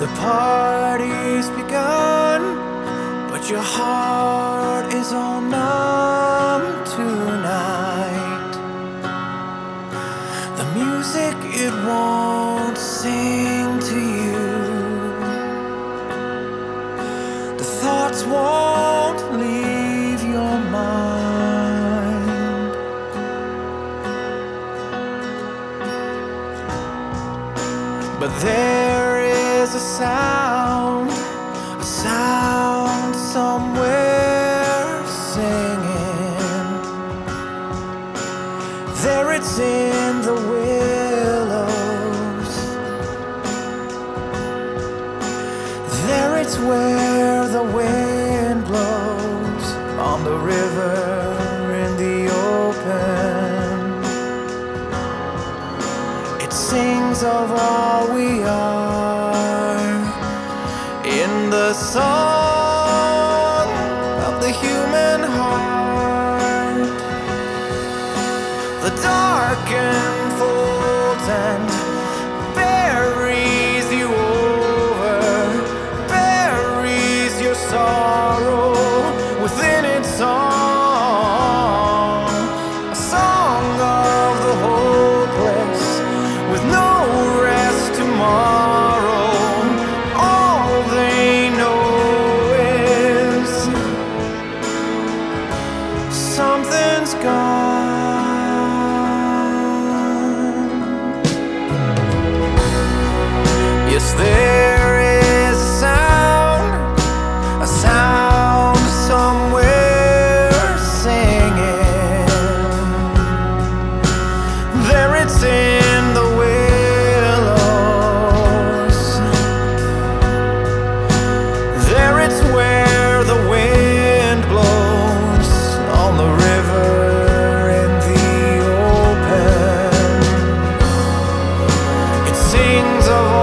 The party's begun, but your heart is all numb tonight. The music, it won't sing to you. The thoughts won't leave your mind. But there is a sound somewhere singing. There it's in the willows. There it's where the wind blows on the river in the open. It sings of all we are in the song of the human heart. The dark enfolds and buries you over, buries your sorrow within its song. A song of the hopeless with no rest tomorrow. All they know is something's gone. Yes, there is a sound somewhere singing. There it's in the willows. There it's where the wind blows on the river in the open. It sings of